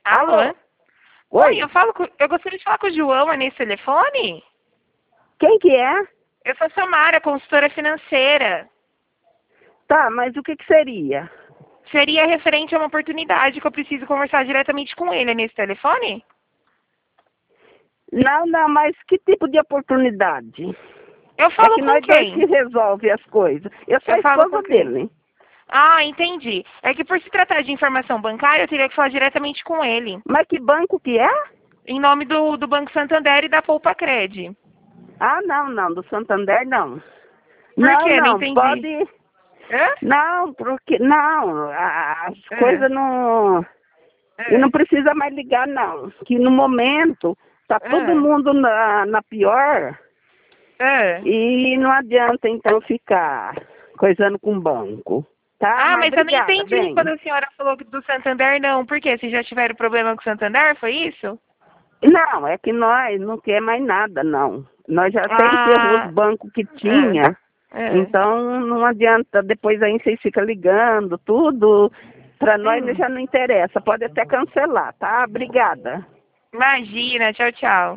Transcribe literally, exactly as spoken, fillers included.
Alô? Alô? Oi? Oi, eu falo com, eu gostaria de falar com o João, é nesse telefone? Quem que é? Eu sou a Samara, consultora financeira. Tá, mas o que que seria? Seria referente a uma oportunidade que eu preciso conversar diretamente com ele, é nesse telefone? Não, não, mas que tipo de oportunidade? Eu É falo que com nós dois que quem? resolve as coisas. Eu sou a Eu falo com esposa quem? dele. Ah, entendi. É que por se tratar de informação bancária, eu teria que falar diretamente com ele. Mas que banco que é? Em nome do, do Banco Santander e da Poupa Cred. Ah, não, não, do Santander não. Por Não, quê? Não não, entendi. pode... Hã? Não, porque... Não, a- as Hã? coisas não... E Hã? não precisa mais ligar, não. Que no momento tá todo Hã? mundo na, na pior Hã? e não adianta, então, ficar coisando com banco. Tá? Ah, Mas mas eu não obrigada, entendi quando bem. a senhora falou do Santander, não. Por quê? Vocês já tiveram problema com o Santander, foi isso? Não, é que nós não quer mais nada, não. Nós já até encerrou os Ah, bancos que é, tinha. é. Então, não adianta. Depois aí vocês ficam ligando, tudo. Para nós Hum, já não interessa. Pode até cancelar, tá? Obrigada. imagina, tchau, tchau.